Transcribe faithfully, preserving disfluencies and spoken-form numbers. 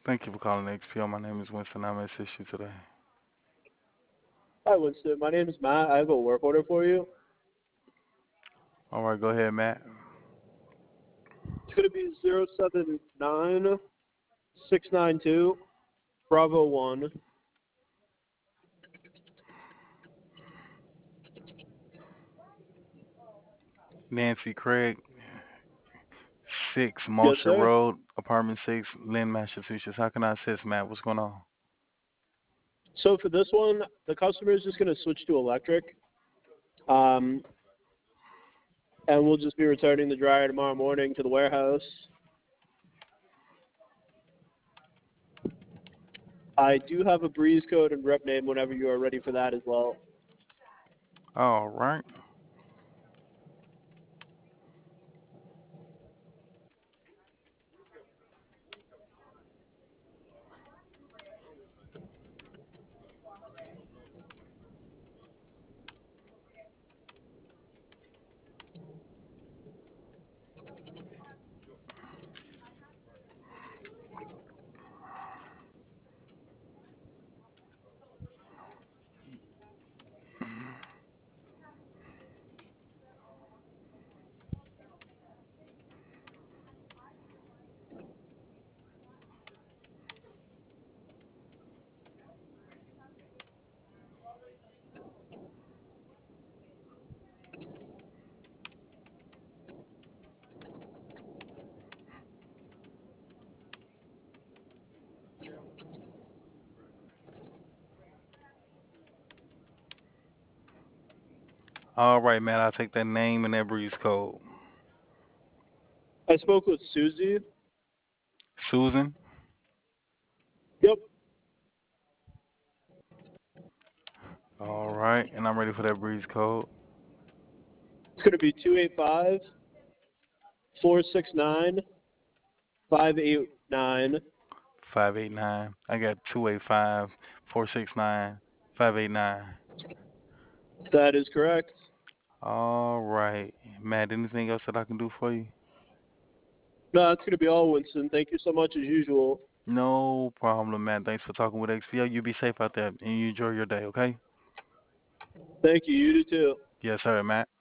Thank you for calling X P O. My name is Winston. I'm assist you today. Hi, Winston. My name is Matt. I have a work order for you. All right, go ahead, Matt. It's going to be zero seven nine six nine two Bravo one. Nancy Craig, six Yes, Mosher sir. Road, apartment six, Lynn, Massachusetts. How can I assist, Matt? What's going on? So for this one, the customer is just going to switch to electric, um, and we'll just be returning the dryer tomorrow morning to the warehouse. I do have a breeze code and rep name whenever you are ready for that as well. All right. All right, Matt. I'll take that name and that breeze code. I spoke with Susie. Susan. Yep. All right, and I'm ready for that breeze code. It's going to be two eight five four six nine five eight nine. Five eight nine. I got two eight five four six nine five eight nine. That is correct. All right, Matt. Anything else that I can do for you? No, that's going to be all, Winston. Thank you so much as usual. No problem, Matt. Thanks for talking with X P O. You be safe out there and you enjoy your day, okay? Thank you. You do too. Yes, sir, Matt.